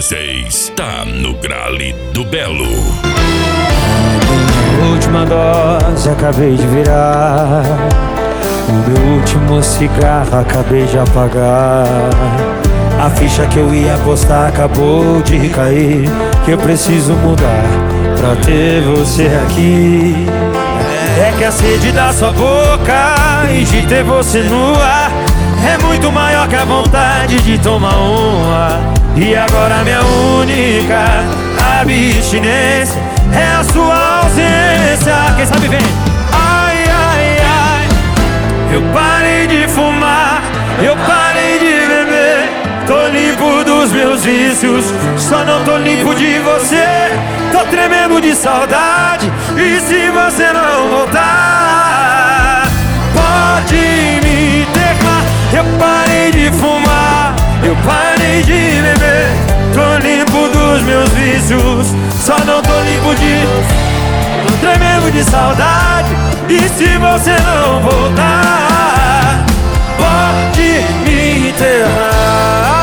G6 tá no Grale do Belo. A minha última dose acabei de virar, o meu último cigarro acabei de apagar. A ficha que eu ia postar acabou de cair, que eu preciso mudar pra ter você aqui. É que a sede da sua boca e de ter você no ar é muito maior que a vontade de tomar uma. E agora minha única abstinência é a sua ausência. Quem sabe vem. Ai, ai, ai, eu parei de fumar, eu parei de beber, tô limpo dos meus vícios, só não tô limpo de você. Tô tremendo de saudade, e se você não voltar, pode me enterrar. Eu parei de fumar, eu parei de beber, tô limpo dos meus vícios, só não tô limpo de... Tô tremendo de saudade, e se você não voltar, pode me enterrar.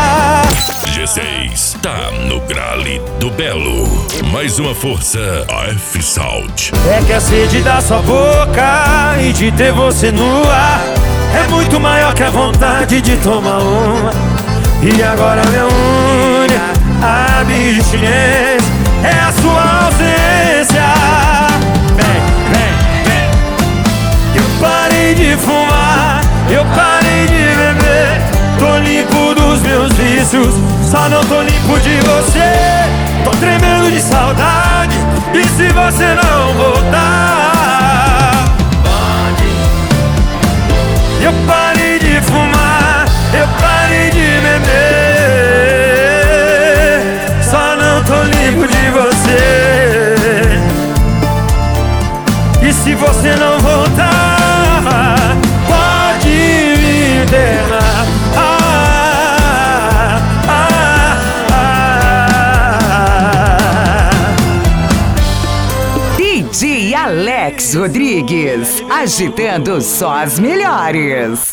G6 tá no Grale do Belo. Mais uma força AF Salt. É que a sede da sua boca e de ter você no ar é muito maior que a vontade de tomar uma. E agora minha única abstinência é a sua ausência. Vem, vem, vem. Eu parei de fumar, eu parei de beber, tô limpo dos meus vícios, só não tô limpo de você. Tô tremendo de saudade, e se você não voltar, pode. Eu parei de fumar, eu parei de beber, só não tô limpo de você. E se você não voltar, pode me internar. DJ Alex Rodrigues, agitando só as melhores.